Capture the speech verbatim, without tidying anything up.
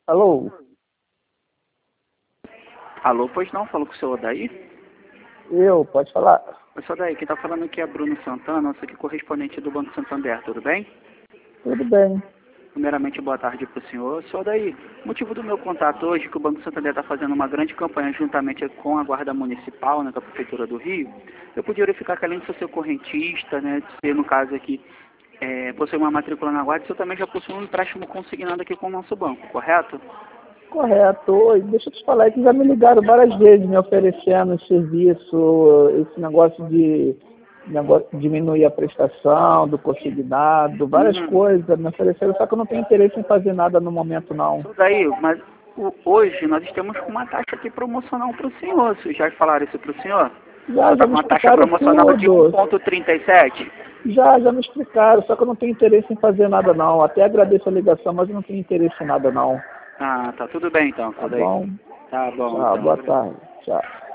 Alô? Alô, pois não, falou com o senhor Odaí? Eu, pode falar. O senhor Odaí, quem está falando aqui é Bruno Santana, eu sou aqui correspondente do Banco Santander, tudo bem? Tudo bem. Primeiramente, boa tarde para o senhor. Senhor Odaí, o motivo do meu contato hoje é que o Banco Santander está fazendo uma grande campanha juntamente com a Guarda Municipal, né, com a Prefeitura do Rio. Eu podia verificar que além de ser correntista, né, de ser, no caso aqui, é, possui uma matrícula na Guarda, o senhor também já possui um empréstimo consignado aqui com o nosso banco, correto? Correto. Oi, deixa eu te falar, é que já me ligaram várias vezes me oferecendo esse serviço, esse negócio de negócio de diminuir a prestação, do consignado, várias Uhum. coisas me ofereceram, só que eu não tenho interesse em fazer nada no momento, não. Senhor Odaí, mas o- hoje nós estamos com uma taxa aqui promocional para o senhor. Vocês já falaram isso para o senhor? Já, Está já com me uma taxa explicaram promocional de um tudo. vírgula trinta e sete? Já, já me explicaram, só que eu não tenho interesse em fazer nada, não. Até agradeço a ligação, mas eu não tenho interesse em nada, não. Ah, tá tudo bem então, Tá senhor Odaí. bom? Tá bom, Tchau, então. boa tarde. Tchau.